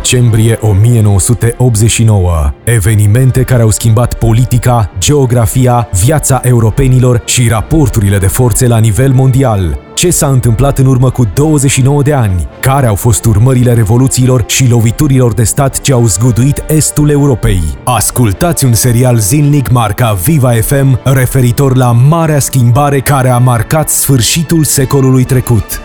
Decembrie 1989. Evenimente care au schimbat politica, geografia, viața europenilor și raporturile de forțe la nivel mondial. Ce s-a întâmplat în urmă cu 29 de ani? Care au fost urmările revoluțiilor și loviturilor de stat ce au zguduit estul Europei? Ascultați un serial zilnic marca Viva FM referitor la marea schimbare care a marcat sfârșitul secolului trecut.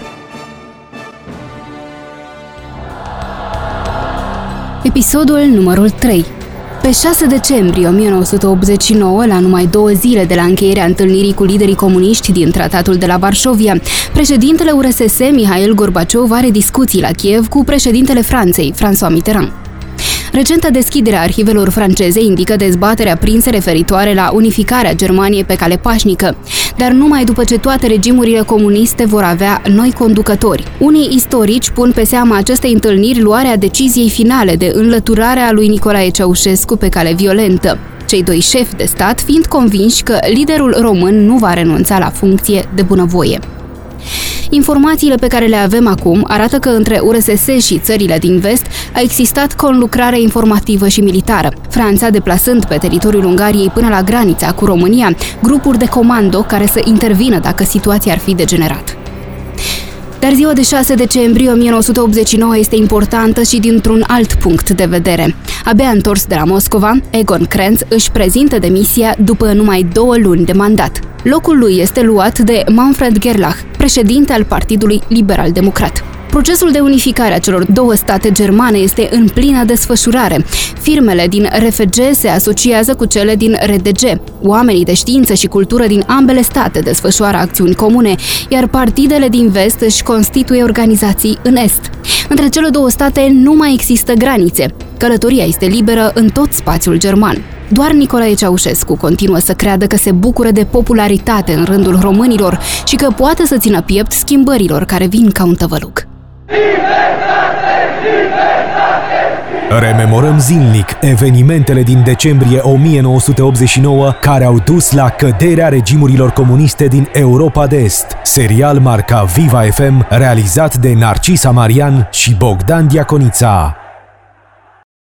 Episodul numărul 3. Pe 6 decembrie 1989, la numai 2 zile de la încheierea întâlnirii cu liderii comuniști din Tratatul de la Varșovia, președintele URSS, Mihail Gorbaciov, are discuții la Kiev cu președintele Franței, François Mitterrand. Recenta deschidere a arhivelor franceze indică dezbatere aprinse referitoare la unificarea Germaniei pe cale pașnică, dar numai după ce toate regimurile comuniste vor avea noi conducători. Unii istorici pun pe seama acestei întâlniri luarea deciziei finale de înlăturare a lui Nicolae Ceaușescu pe cale violentă, cei doi șefi de stat fiind convinși că liderul român nu va renunța la funcție de bunăvoie. Informațiile pe care le avem acum arată că între URSS și țările din vest a existat conlucrare informativă și militară, Franța deplasând pe teritoriul Ungariei până la granița cu România grupuri de comando care să intervină dacă situația ar fi degenerat. Dar ziua de 6 decembrie 1989 este importantă și dintr-un alt punct de vedere. Abia întors de la Moscova, Egon Krenz își prezintă demisia după numai 2 luni de mandat. Locul lui este luat de Manfred Gerlach, președinte al Partidului Liberal-Democrat. Procesul de unificare a celor 2 state germane este în plină desfășurare. Firmele din RFG se asociază cu cele din RDG. Oamenii de știință și cultură din ambele state desfășoară acțiuni comune, iar partidele din vest își constituie organizații în est. Între cele 2 state nu mai există granițe. Călătoria este liberă în tot spațiul german. Doar Nicolae Ceaușescu continuă să creadă că se bucură de popularitate în rândul românilor și că poate să țină piept schimbărilor care vin ca un tăvăluc. Rememorăm zilnic evenimentele din decembrie 1989 care au dus la căderea regimurilor comuniste din Europa de Est. Serial marca Viva FM, realizat de Narcisa Marian și Bogdan Diaconița.